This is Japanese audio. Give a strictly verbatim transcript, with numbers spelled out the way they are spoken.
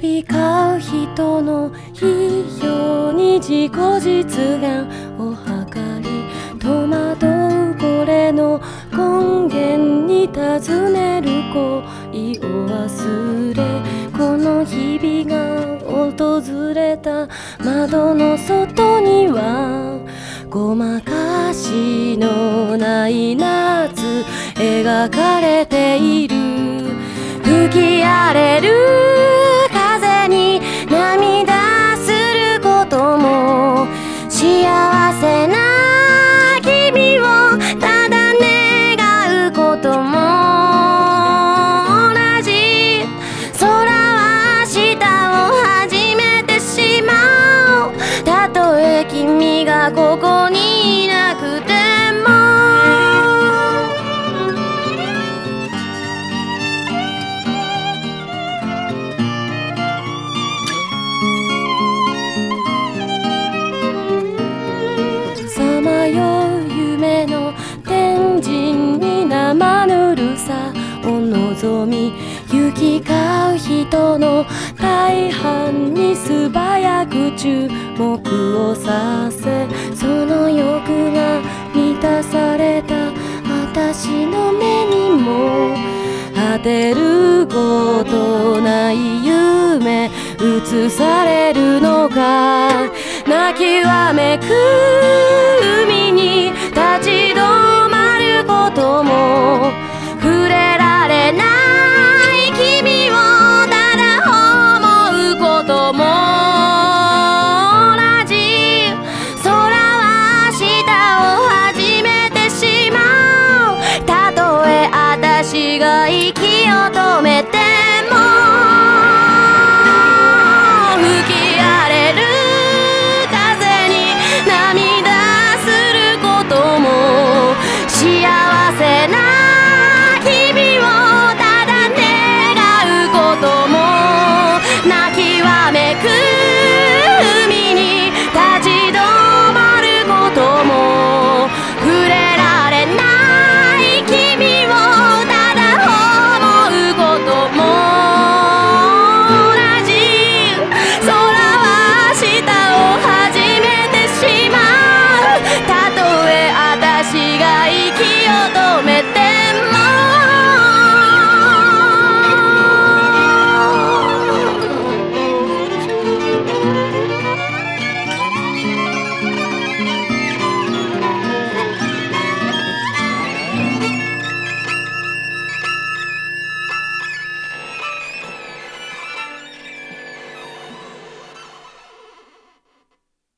々買う人の費用に自己実現を図り、戸惑うこれの根源に尋ねる恋を忘れ、この日々が訪れた窓の外にはごまかしのない夏描かれている。吹き荒れる風に涙することも、幸せな君をただ願うことも同じ。空は明日を始めてしまおう、たとえ君がここにいなくても。さまよう夢の天神に生ぬるさを望み、行き交う人の大半に素早く注目をさせ、その欲が満たされた私の目にも果てることない夢映されるのか。泣きわめく